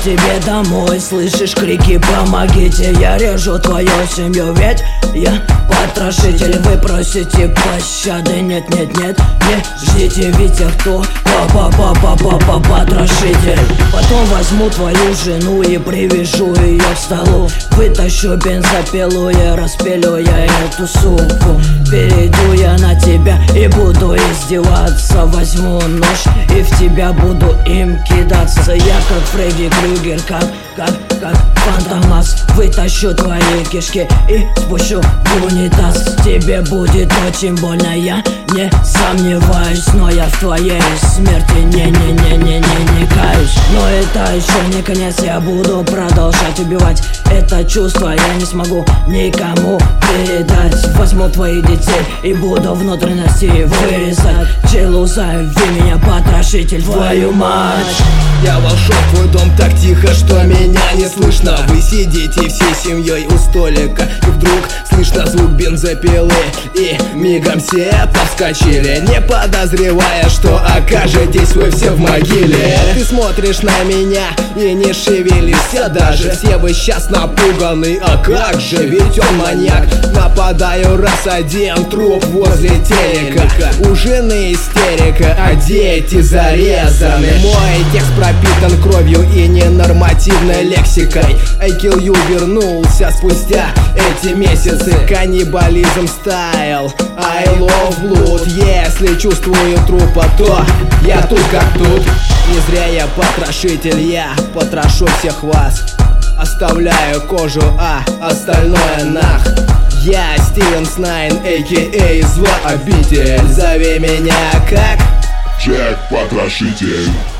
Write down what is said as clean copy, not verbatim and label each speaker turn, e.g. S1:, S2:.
S1: тебе домой. Слышишь крики «помогите», я режу твою семью, ведь я потрошитель. Вы просите пощады, нет, нет, нет, не ждите, ведь я кто? Потрошитель. Потом возьму твою жену и привяжу ее к столу. Вытащу бензопилу и распилю я эту суку. Перейду я на тебя и буду издеваться. Возьму нож и в тебя буду им кидаться. Я как Фредди Крюгер, как Фантомас. Вытащу твои кишки и спущу в унитаз. Тебе будет очень больно, я не сомневаюсь. Но я в твоей смерти не каюсь. Но это еще не конец, я буду продолжать убивать. Это чувство я не смогу никому передать. Возьму твоих детей и буду внутренности вырезать. Челу, зови меня потрошитель, твою мать.
S2: Я вошел в твой дом так тихо, что меня не слышно. Вы сидите всей семьей у столика, и вдруг слышно звук бензопилы, и мигом все подскочили, не подозревая, что окажетесь вы все в могиле. Ты смотришь на меня и не шевелишься даже. Все вы сейчас напуганы, а как же, ведь он маньяк. Нападаю раз один, труп возле телека. У жены истерика, а дети зарезаны. Мой текст пропитан кровью и ненормативной лексикой. I Kill You вернулся спустя эти месяцы. Каннибализм стайл, I love blood. Если чувствую трупа, то я тут как тут. Не зря я потрошитель, я потрошу всех вас. Оставляю кожу, а остальное нах. Я Стивен Снайн, а.к.а. злообитель. Зови меня как
S3: Джек Потрошитель.